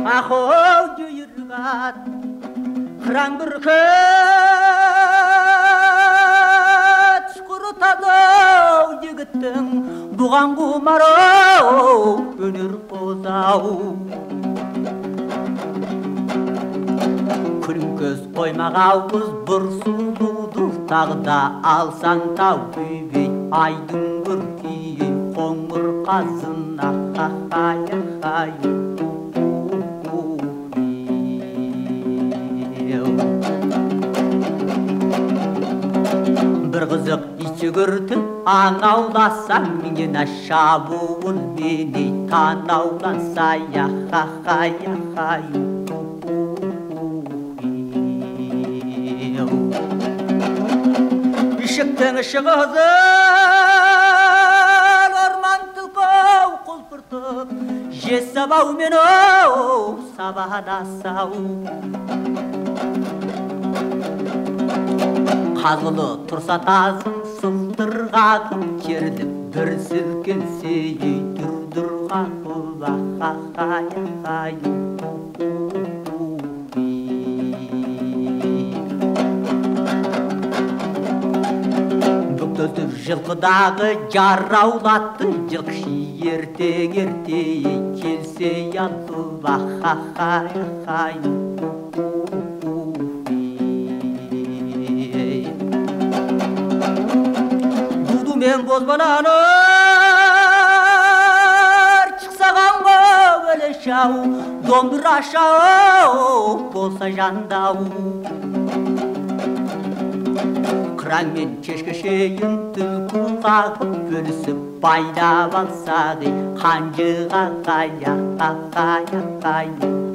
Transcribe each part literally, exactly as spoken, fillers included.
Ақыл жүйіргат қыран бүркет шқұрытадау жігіттің бұған құмарау өнер қозау күліңкөз қоймағау қыз бір сұлуды тағда алсаң тау күйбей айдың көркейін қоңыр қазына қақай-қай бір қызық итші көрді аң ауласа менен шабуыл мені таң ауласа яхай-яхай Işıktın ışığızın orman tılkov kulpurtup Je sabah meno sabahda sav Қазылы тұрса тазын сылдырғағым кердіп бір сілкінсе үйдірдірғағым Ақ-ақ-ай-ақ-ай Бүктөтіп жылқыдағы жараулатты жылқышы ертең-ерте келсе янды Ақ-ақ-ай-ақ-ай Мен бозбаланыр шықсағанға өлешау домбырашау болса жандау қыран мен кешкі шейін түлкі қағып бөлісіп байлап алсақ қанжыға қай-ақ-ақ-ай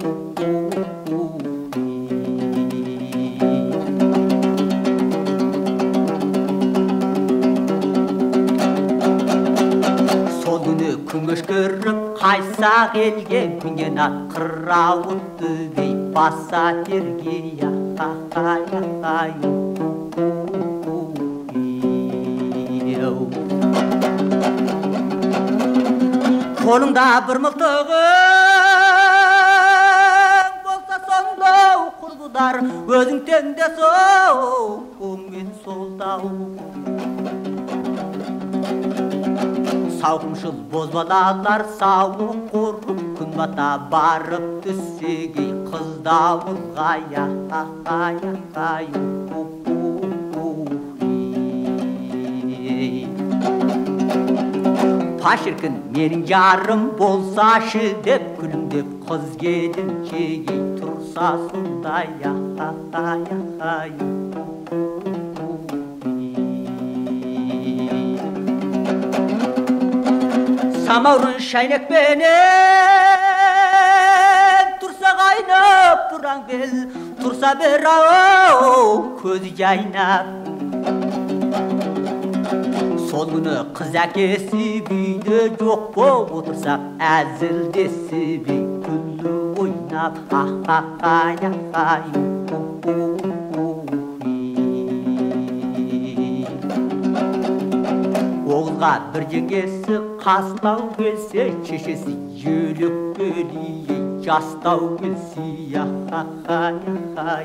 Күнгөш көріп қайсақ елге күнген ат қырауытты бей баса терге Ақ-ақ-ай-ақ-ай Қолыңда бір мылтығың болса соңдау құрбудар өзің теңде соу көңмен солдау Сауқымшыл бозбалалар сауы қорып күн бата барып түссеге қыздауылға яқай-яқай Пашіркін менің жарым болсашы деп күлімдеп қыз келіншеге тұрса сондай яқай-яқай Самаурын шайнекпенен тұрса қайнап бұраң бел тұрса бір ау көзі жайнап Сол күні қыз әкесі бүйде жоқ боп отырсақ әзілдесі бей күлі ойнап Ақ-ақ-ай-ақ-ай Оғызға бір жеңгесі қастау келсе, шешесі жөлік бөлие жастау келсе, Ақ-ақ-ай-ақ-ай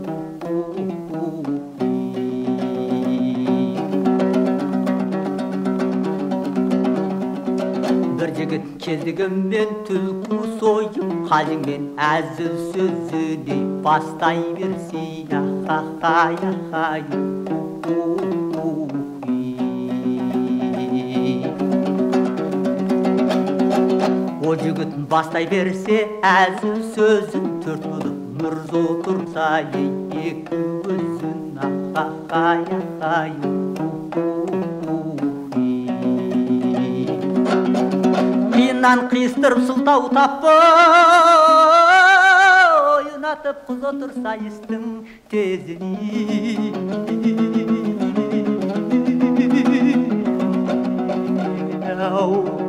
Бір жігіт кездігіммен түлкі сойып, қалжыңмен әзіл сөзіне бастай берсе, Ақ-ақ-ай-ақ-ай О жігітін бастай берсе, әзіл сөзін төрт болып мұрзы тұрса, екі көзін Ақ-ақ-ай-ақ-ай Қиыннан қиыстырып сылтау таппы Ойынатып қыз отырса естің тезіне